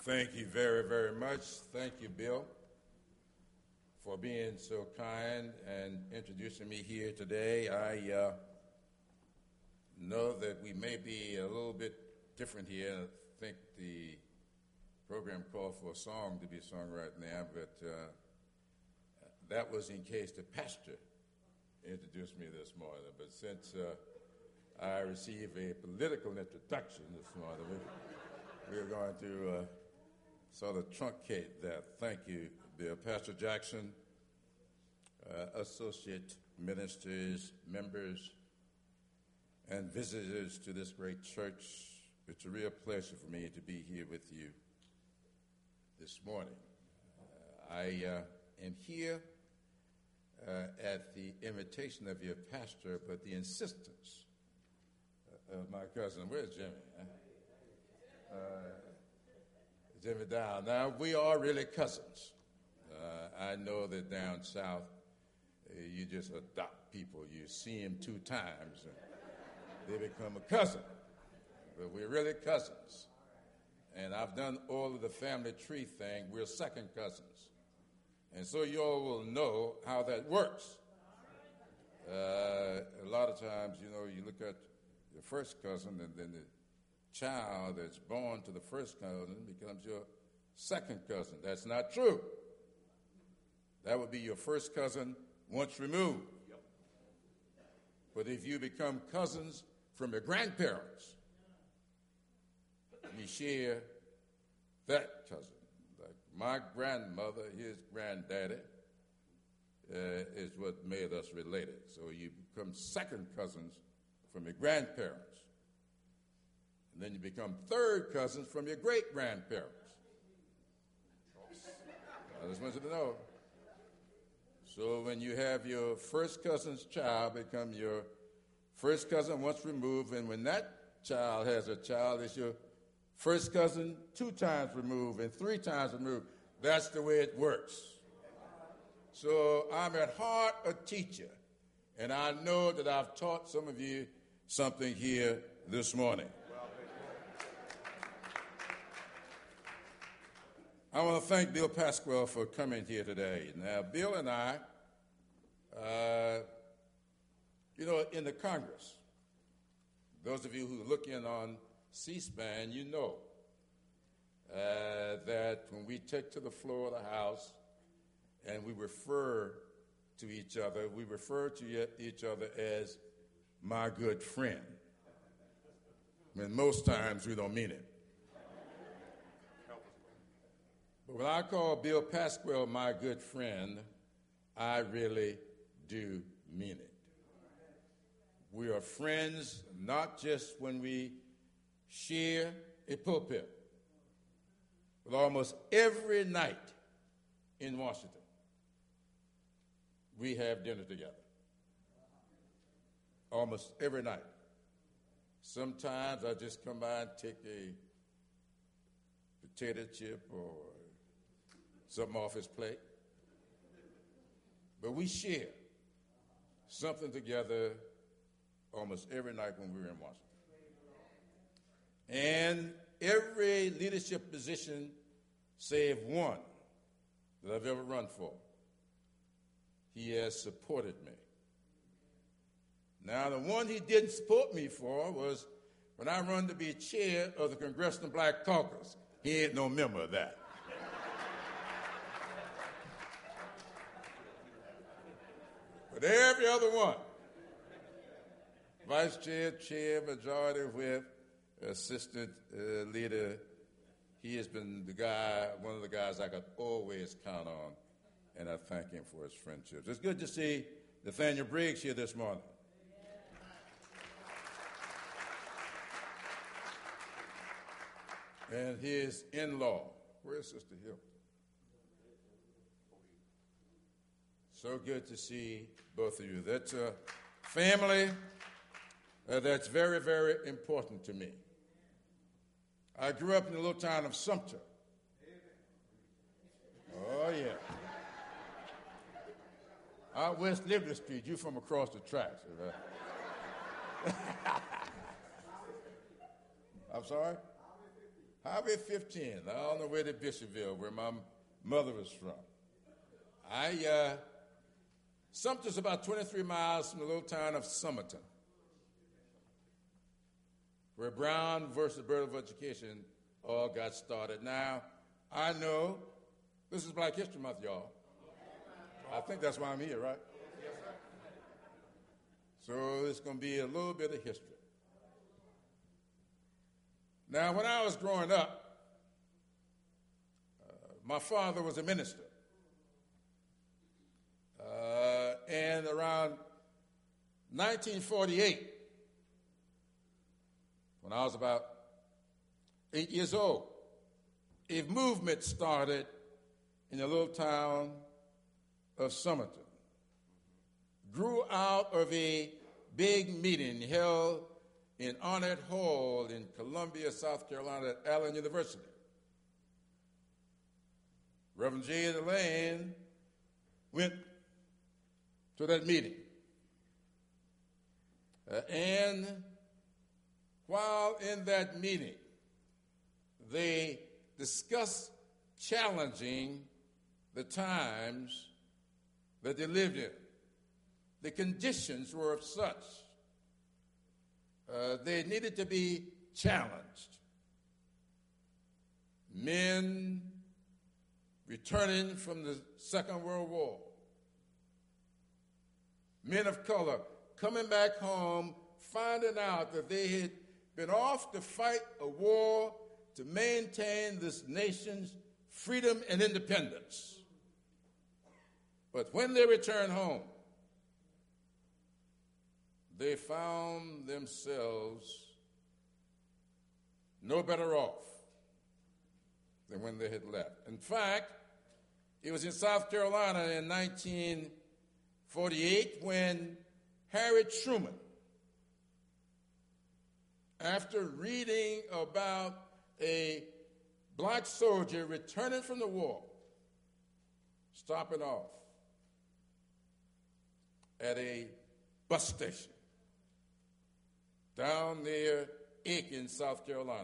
Thank you very, very much. Thank you, Bill, for being so kind and introducing me here today. I know that we may be a little bit different here. I think the program called for a song to be sung right now, but that was in case the pastor introduced me this morning. But since I received a political introduction this morning, we're going to sort of truncate that. Thank you, Bill. Pastor Jackson, associate ministers, members, and visitors to this great church, it's a real pleasure for me to be here with you this morning. I am here at the invitation of your pastor, but the insistence of my cousin. Where's Jimmy? Jimmy Down. Now, we are really cousins. I know that down south, you just adopt people. You see them 2 times, and they become a cousin. But we're really cousins. And I've done all of the family tree thing. We're second cousins. And so you all will know how that works. A lot of times, you look at your first cousin, and then the child that's born to the first cousin becomes your second cousin. That's not true. That would be your first cousin once removed. But if you become cousins from your grandparents, you share that cousin. Like my grandmother, his granddaddy, is what made us related. So you become second cousins from your grandparents. And then you become third cousins from your great-grandparents. I just want you to know. So when you have your first cousin's child become your first cousin once removed, and when that child has a child, it's your first cousin 2 times removed and 3 times removed. That's the way it works. So I'm at heart a teacher, and I know that I've taught some of you something here this morning. I want to thank Bill Pasquale for coming here today. Now, Bill and I, in the Congress, those of you who look in on C-SPAN, you know that when we take to the floor of the House and we refer to each other, we refer to each other as my good friend. When most times we don't mean it. But when I call Bill Pasquale my good friend, I really do mean it. We are friends not just when we share a pulpit, but almost every night in Washington, we have dinner together. Almost every night. Sometimes I just come by and take a potato chip or something off his plate. But we share something together almost every night when we were in Washington. And every leadership position, save one, that I've ever run for, he has supported me. Now, the one he didn't support me for was when I run to be chair of the Congressional Black Caucus. He ain't no member of that. But every other one, vice chair, chair, majority whip, assistant leader, he has been the guy, one of the guys I could always count on, and I thank him for his friendship. It's good to see Nathaniel Briggs here this morning. And his in-law. Where's Sister Hill? So good to see both of you. That's a family that's very, very important to me. I grew up in the little town of Sumter. Oh, yeah. Out West Liberty Street, you from across the tracks. Right? I'm sorry? Highway 15, all the way to Bishopville, where my mother was from. Sumter's about 23 miles from the little town of Summerton, where Brown versus Board of Education all got started. Now, I know this is Black History Month, y'all. I think that's why I'm here, right? So it's going to be a little bit of history. Now, when I was growing up, my father was a minister. And around 1948, when I was about 8 years old, a movement started in the little town of Summerton. Grew out of a big meeting held in Arnett Hall in Columbia, South Carolina at Allen University. Reverend J. Delane went to that meeting. And while in that meeting, they discussed challenging the times that they lived in. The conditions were of such. They needed to be challenged. Men returning from the Second World War. Men of color coming back home, finding out that they had been off to fight a war to maintain this nation's freedom and independence. But when they returned home, they found themselves no better off than when they had left. In fact, it was in South Carolina in 1948 when Harry Truman, after reading about a black soldier returning from the war, stopping off at a bus station down near Aiken, South Carolina,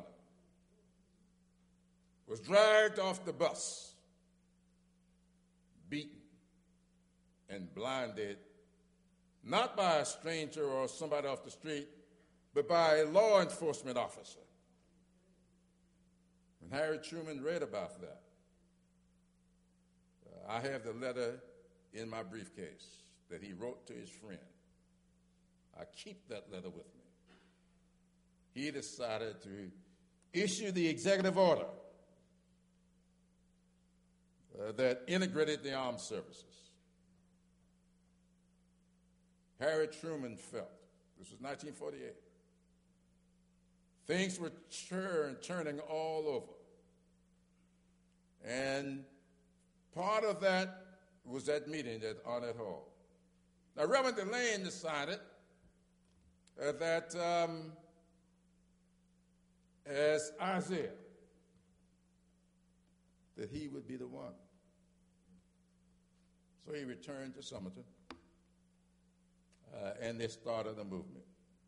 was dragged off the bus, beaten and blinded, not by a stranger or somebody off the street, but by a law enforcement officer. When Harry Truman read about that, I have the letter in my briefcase that he wrote to his friend. I keep that letter with me. He decided to issue the executive order that integrated the armed services. Harry Truman felt, this was 1948, things were turning all over. And part of that was that meeting at Arnett Hall. Now, Reverend Delane decided that as Isaiah, that he would be the one. So he returned to Summerton, and they started a movement.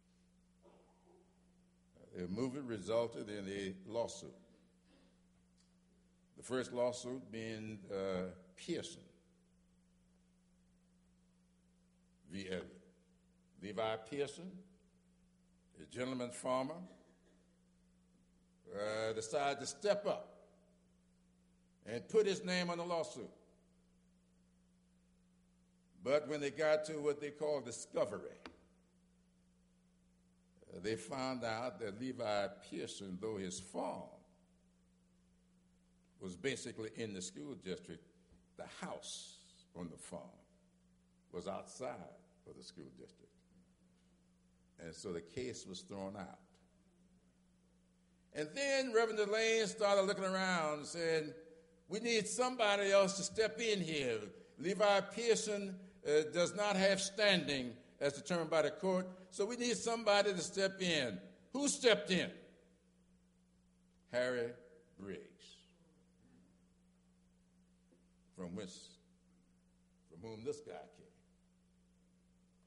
The movement resulted in a lawsuit. The first lawsuit being Pearson v. Elliott. Levi Pearson, a gentleman farmer, decided to step up and put his name on the lawsuit. But when they got to what they call discovery, they found out that Levi Pearson, though his farm was basically in the school district, the house on the farm was outside of the school district. And so the case was thrown out. And then Reverend Delane started looking around and said, we need somebody else to step in here. Levi Pearson does not have standing as determined by the court, so we need somebody to step in. Who stepped in? Harry Briggs. From whom this guy came.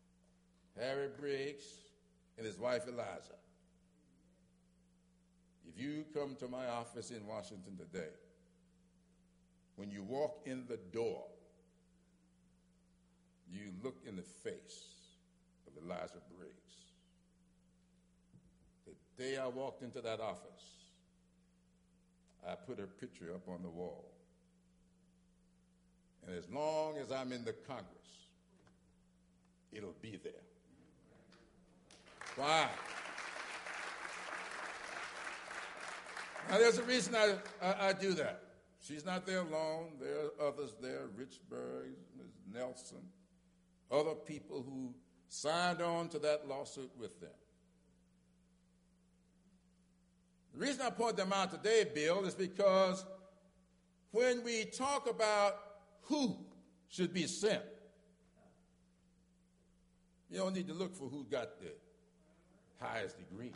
Harry Briggs and his wife Eliza. If you come to my office in Washington today, when you walk in the door, you look in the face of Elijah Briggs. The day I walked into that office, I put her picture up on the wall. And as long as I'm in the Congress, it'll be there. Why? Now, there's a reason I do that. She's not there alone. There are others there, Richburg, Ms. Nelson, other people who signed on to that lawsuit with them. The reason I point them out today, Bill, is because when we talk about who should be sent, you don't need to look for who got the highest degree.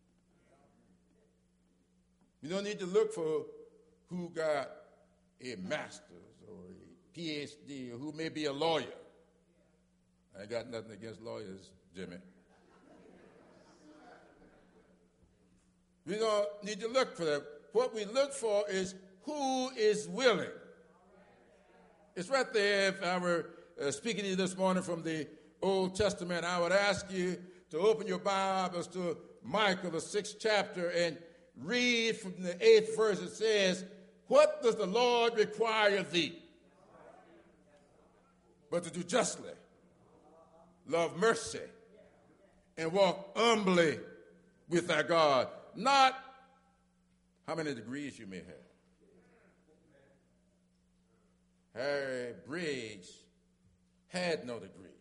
You don't need to look for who got a master's or a PhD or who may be a lawyer. I ain't got nothing against lawyers, Jimmy. We don't need to look for them. What we look for is who is willing. It's right there. If I were speaking to you this morning from the Old Testament, I would ask you to open your Bibles to Micah, the 6th chapter, and read from the 8th verse. It says, "What does the Lord require of thee? But to do justly, love mercy, and walk humbly with thy God." Not how many degrees you may have. Harry Briggs had no degree.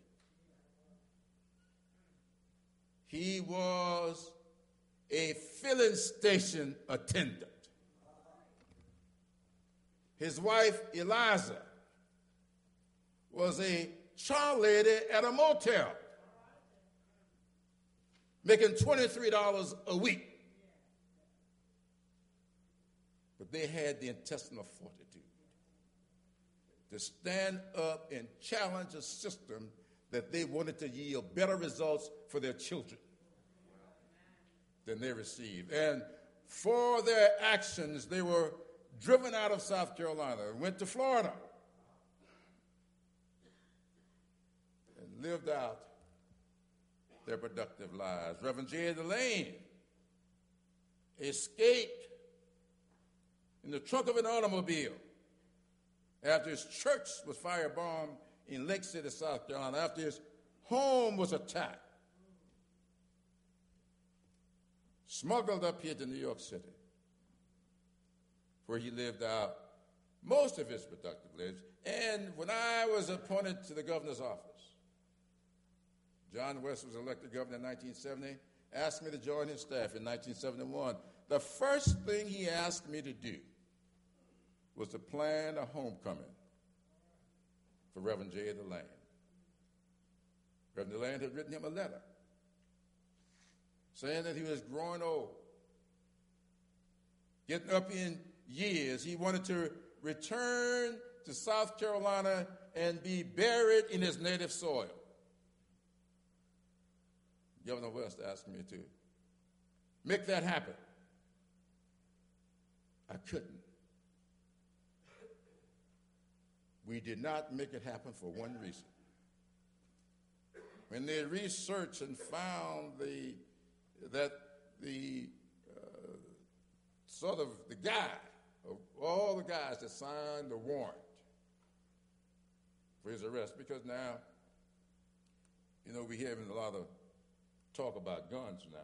He was a filling station attendant. His wife, Eliza, was a char lady at a motel, making $23 a week. But they had the intestinal fortitude to stand up and challenge a system that they wanted to yield better results for their children than they received. And for their actions, they were driven out of South Carolina and went to Florida and lived out their productive lives. Reverend J. Delane escaped in the trunk of an automobile after his church was firebombed in Lake City, South Carolina, after his home was attacked, smuggled up here to New York City, where he lived out most of his productive lives. And when I was appointed to the governor's office, John West was elected governor in 1970, asked me to join his staff in 1971. The first thing he asked me to do was to plan a homecoming for Reverend J. Delane. Reverend Delane had written him a letter saying that he was growing old, getting up in years. He wanted to return to South Carolina and be buried in his native soil. Governor West asked me to make that happen. I couldn't. We did not make it happen for one reason. When they researched and found that the guy of all the guys that signed the warrant for his arrest, because now, we're having a lot of talk about guns now.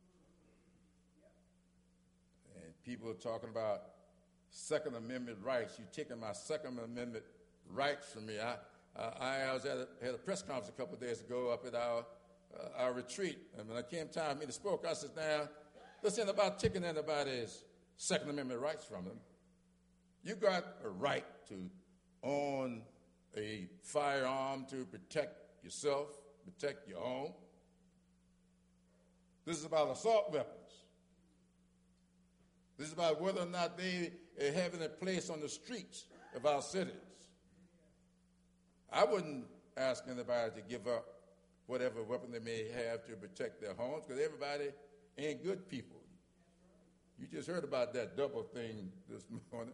And people are talking about Second Amendment rights. You're taking my Second Amendment rights from me. I was had a press conference a couple of days ago up at our retreat, and when it came time for me to speak, I said, "Now, this ain't about taking anybody's Second Amendment rights from them. You got a right to own a firearm to protect yourself, protect your home. This is about assault weapons. This is about whether or not they are having a place on the streets of our cities. I wouldn't ask anybody to give up whatever weapon they may have to protect their homes, because everybody ain't good people. You just heard about that double thing this morning.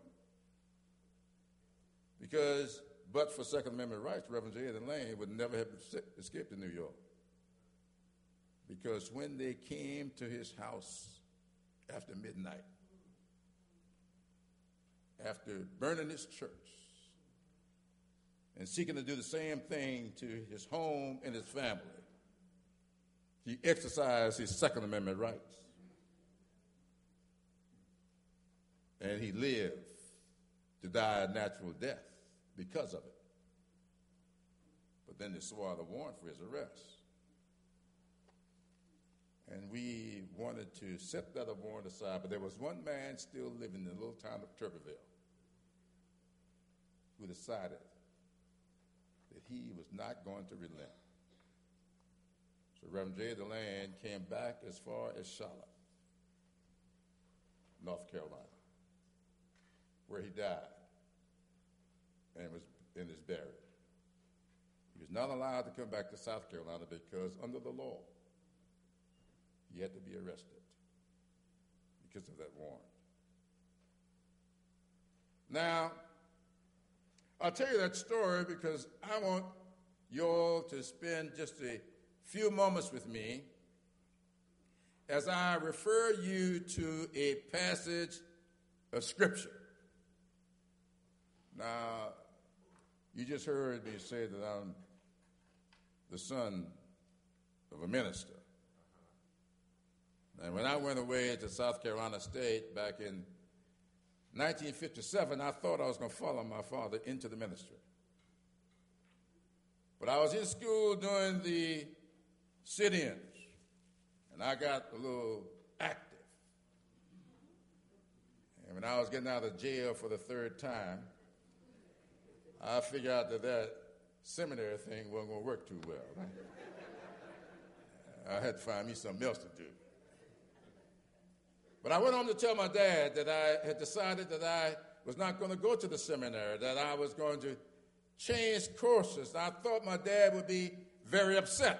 Because, but for Second Amendment rights, Reverend J. Lane would never have escaped to New York. Because when they came to his house after midnight, after burning his church, and seeking to do the same thing to his home and his family, he exercised his Second Amendment rights. And he lived to die a natural death because of it. But then they swore out a warrant for his arrest. And we wanted to set that warrant aside, but there was one man still living in the little town of Tuberville who decided that he was not going to relent. So Reverend J. DeLand came back as far as Charlotte, North Carolina, where he died and is buried. He was not allowed to come back to South Carolina because under the law, he had to be arrested because of that warrant. Now, I'll tell you that story because I want you all to spend just a few moments with me as I refer you to a passage of Scripture. Now, you just heard me say that I'm the son of a minister. And when I went away to South Carolina State back in 1957, I thought I was going to follow my father into the ministry. But I was in school doing the sit-ins, and I got a little active. And when I was getting out of jail for the third time, I figured out that seminary thing wasn't going to work too well. I had to find me something else to do. But I went home to tell my dad that I had decided that I was not going to go to the seminary, that I was going to change courses. I thought my dad would be very upset.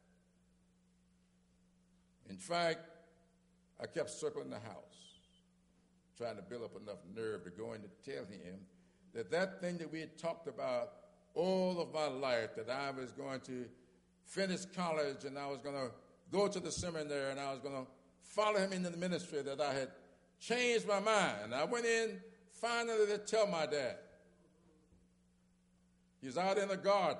In fact, I kept circling the house, trying to build up enough nerve to go in to tell him that thing that we had talked about all of my life, that I was going to finish college and I was going to go to the seminary and I was going to follow him into the ministry, that I had changed my mind. I went in finally to tell my dad. He was out in the garden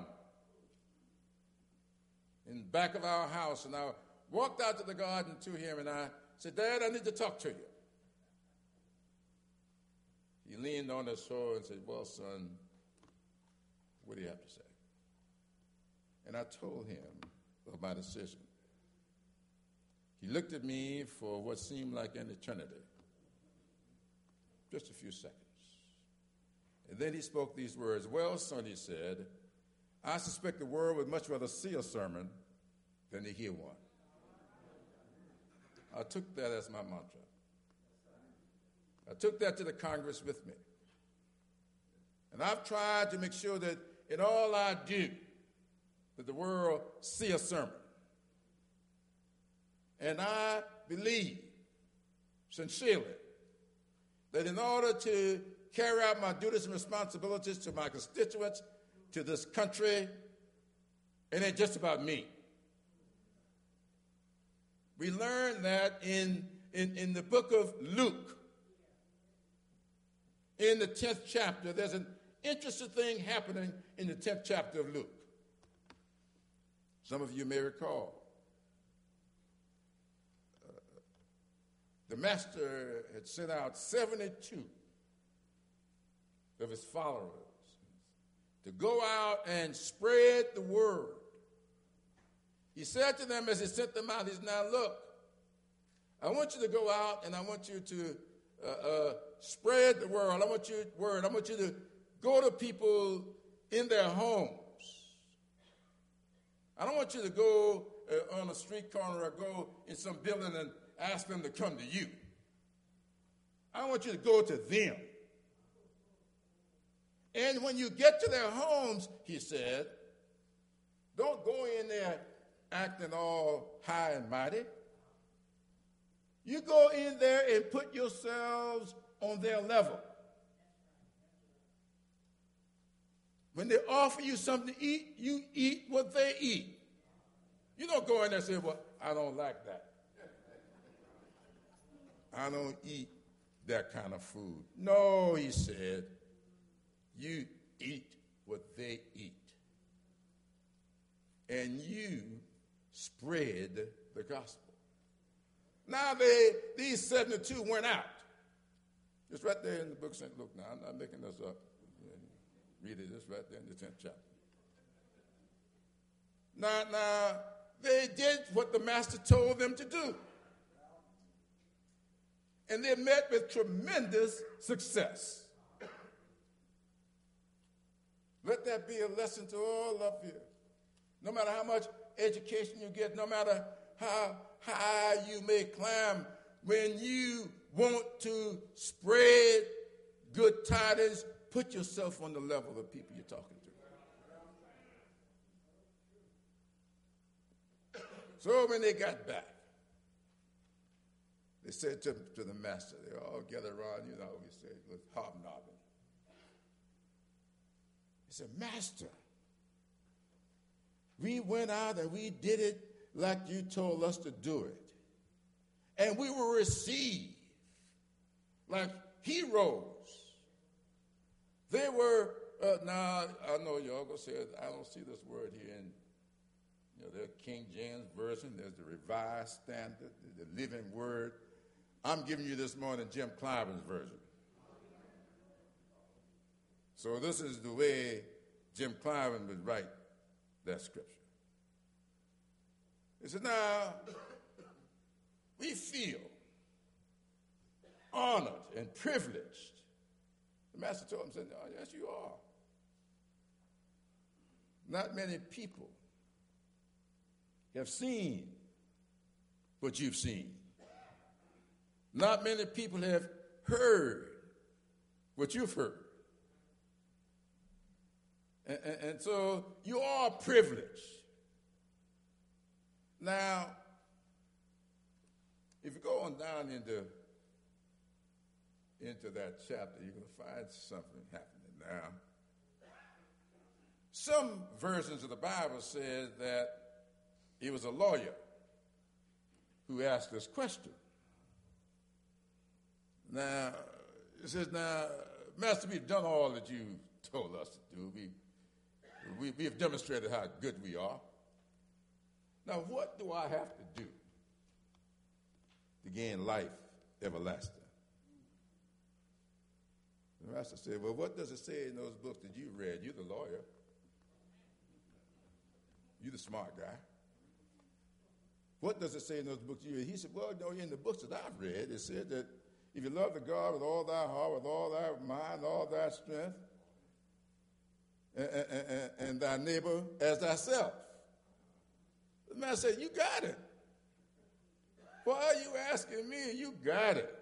in the back of our house, and I walked out to the garden to him and I said, "Dad, I need to talk to you." He leaned on his sword and said, "Well, son, what do you have to say?" And I told him of my decision. He looked at me for what seemed like an eternity, just a few seconds. And then he spoke these words. "Well, son," he said, "I suspect the world would much rather see a sermon than to hear one." I took that as my mantra. I took that to the Congress with me. And I've tried to make sure that in all I do, that the world see a sermon. And I believe, sincerely, that in order to carry out my duties and responsibilities to my constituents, to this country, it ain't just about me. We learn that in the book of Luke, in the 10th chapter. There's an interesting thing happening in the 10th chapter of Luke. Some of you may recall. The master had sent out 72 of his followers to go out and spread the word. He said to them as he sent them out, he said, "Now look, I want you to go out and I want you to spread the word. I want you to go to people in their homes. I don't want you to go on a street corner or go in some building and ask them to come to you. I want you to go to them. And when you get to their homes," he said, "don't go in there acting all high and mighty. You go in there and put yourselves on their level. When they offer you something to eat, you eat what they eat. You don't go in there and say, well, I don't like that. I don't eat that kind of food. No, he said, you eat what they eat. And you spread the gospel. Now these 72 went out. It's right there in the book of St. Luke now. I'm not making this up. Read it. It's right there in the 10th chapter. Now, they did what the master told them to do. And they met with tremendous success. Let that be a lesson to all of you. No matter how much education you get, no matter how high you may climb, when you want to spread good tidings, put yourself on the level of the people you're talking to. So when they got back, they said to the master, they all gathered around, we said, with hobnobbing. He said, Master, we went out and we did it like you told us to do it. And we were received like heroes. They were, now I know y'all going to say, I don't see this word here in the King James Version. There's the Revised Standard, the Living Word. I'm giving you this morning Jim Cliven's version. So this is the way Jim Cliven would write that scripture. He said, now, we feel honored and privileged. The master told him, said, oh, yes, you are. Not many people have seen what you've seen. Not many people have heard what you've heard. And so you are privileged. Now, if you go on down into that chapter, you're going to find something happening now. Some versions of the Bible says that he was a lawyer who asked this question. Now, it says, now, Master, we've done all that you told us to do. We have demonstrated how good we are. Now, what do I have to do to gain life everlasting? The master said, well, what does it say in those books that you read? You're the lawyer. You're the smart guy. What does it say in those books you read? He said, well, no, in the books that I've read, it said that if you love the God with all thy heart, with all thy mind, all thy strength, and thy neighbor as thyself. The man said, you got it. Why are you asking me? You got it.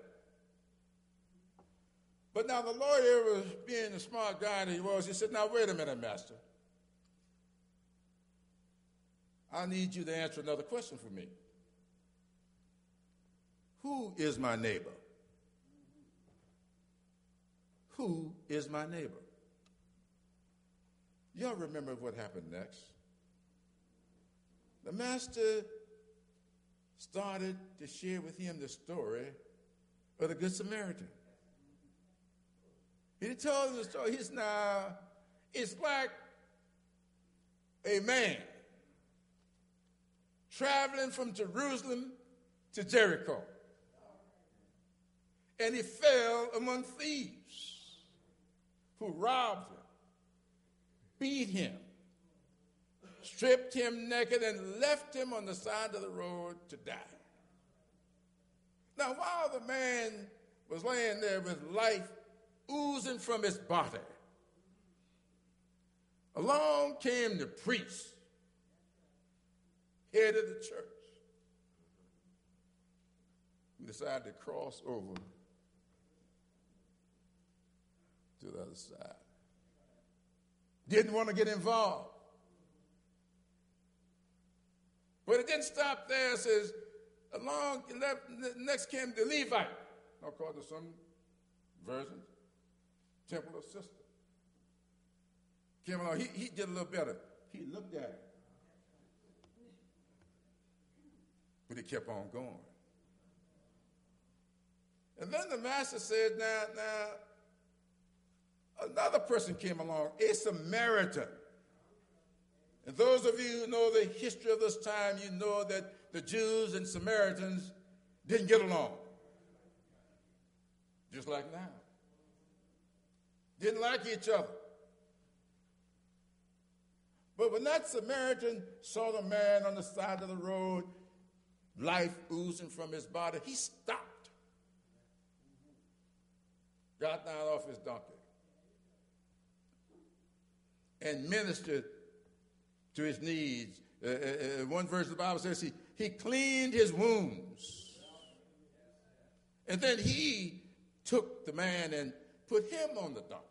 But now the lawyer was being the smart guy that he was. He said, now wait a minute, master. I need you to answer another question for me. Who is my neighbor? Who is my neighbor? Y'all remember what happened next? The master started to share with him the story of the Good Samaritan. He told him the story. He said, now, it's like a man traveling from Jerusalem to Jericho. And he fell among thieves who robbed him, beat him, stripped him naked, and left him on the side of the road to die. Now, while the man was laying there with life oozing from his body, along came the priest, head of the church, who decided to cross over to the other side. Didn't want to get involved. But it didn't stop there. It says, Along next came the Levite, according to some versions, temple assistant. Came along, he did a little better. He looked at it. But he kept on going. And then the master said, now, another person came along, a Samaritan. And those of you who know the history of this time, you know that the Jews and Samaritans didn't get along. Just like now. Didn't like each other. But when that Samaritan saw the man on the side of the road, life oozing from his body, he stopped. Got down off his donkey and ministered to his needs. One verse of the Bible says he cleaned his wounds. And then he took the man and put him on the donkey.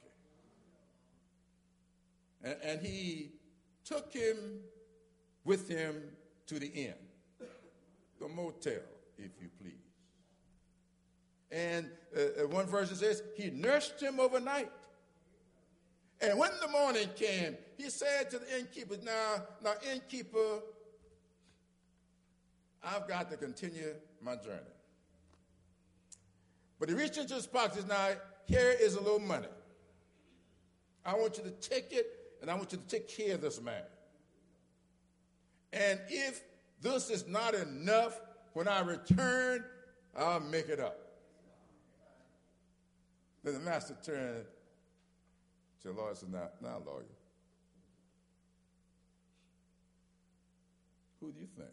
And he took him with him to the inn, the motel, if you please. And one version says he nursed him overnight. And when the morning came, he said to the innkeeper, now innkeeper, I've got to continue my journey. But he reached into his pockets. Now, here is a little money. I want you to take it, and I want you to take care of this man. And if this is not enough, when I return, I'll make it up. Then the master turned to the lawyer and said, now, lawyer, who do you think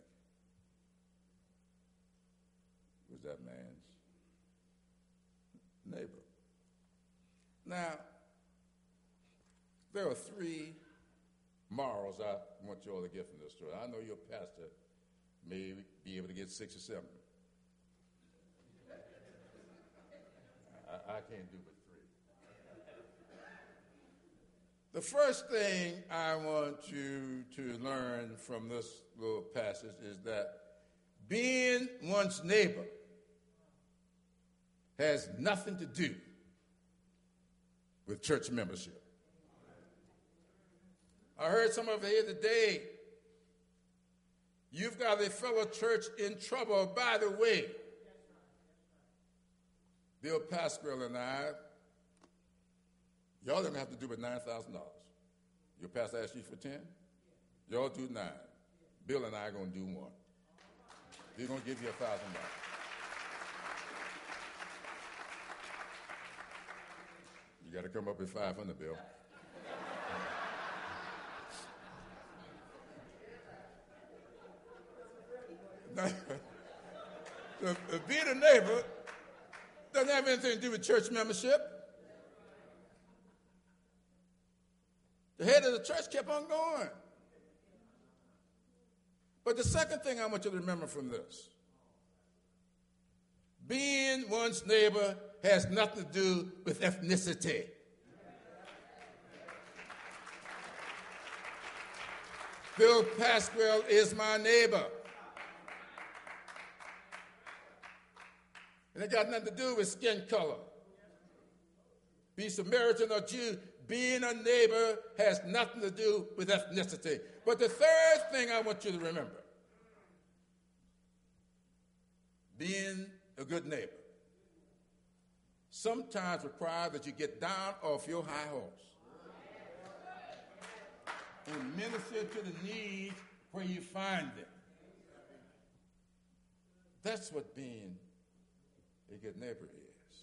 was that man's neighbor? Now, there are three morals I want you all to get from this story. I know your pastor may be able to get 6 or 7. I can't do but 3. The first thing I want you to learn from this little passage is that being one's neighbor has nothing to do with church membership. I heard some of you here today, you've got a fellow church in trouble. By the way, Bill Pasquale and I, y'all don't have to do but $9,000. Your pastor asked you for 10? Y'all do 9. Bill and I are going to do 1. He's going to give you $1,000. You got to come up with 500, Bill. Being a neighbor doesn't have anything to do with church membership. The head of the church kept on going. But the second thing I want you to remember from this, being one's neighbor has nothing to do with ethnicity. Bill Pasquale is my neighbor. And it got nothing to do with skin color. Be Samaritan or Jew, being a neighbor has nothing to do with ethnicity. But the third thing I want you to remember, being a good neighbor sometimes requires that you get down off your high horse and minister to the needs where you find them. That's what being a good neighbor is.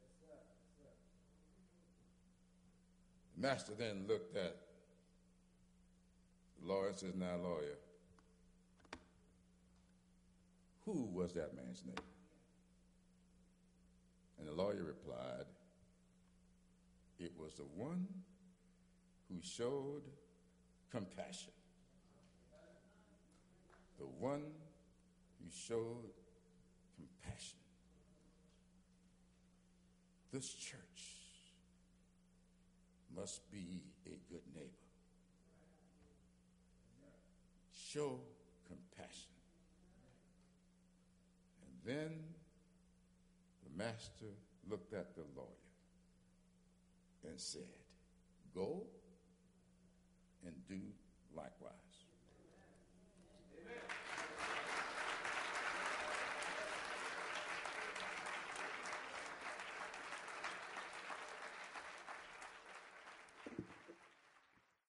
The master then looked at the lawyer and says, now, lawyer, who was that man's neighbor? And the lawyer replied, it was the one who showed compassion. The one who showed compassion. This church must be a good neighbor. Show compassion. Then the master looked at the lawyer and said, go and do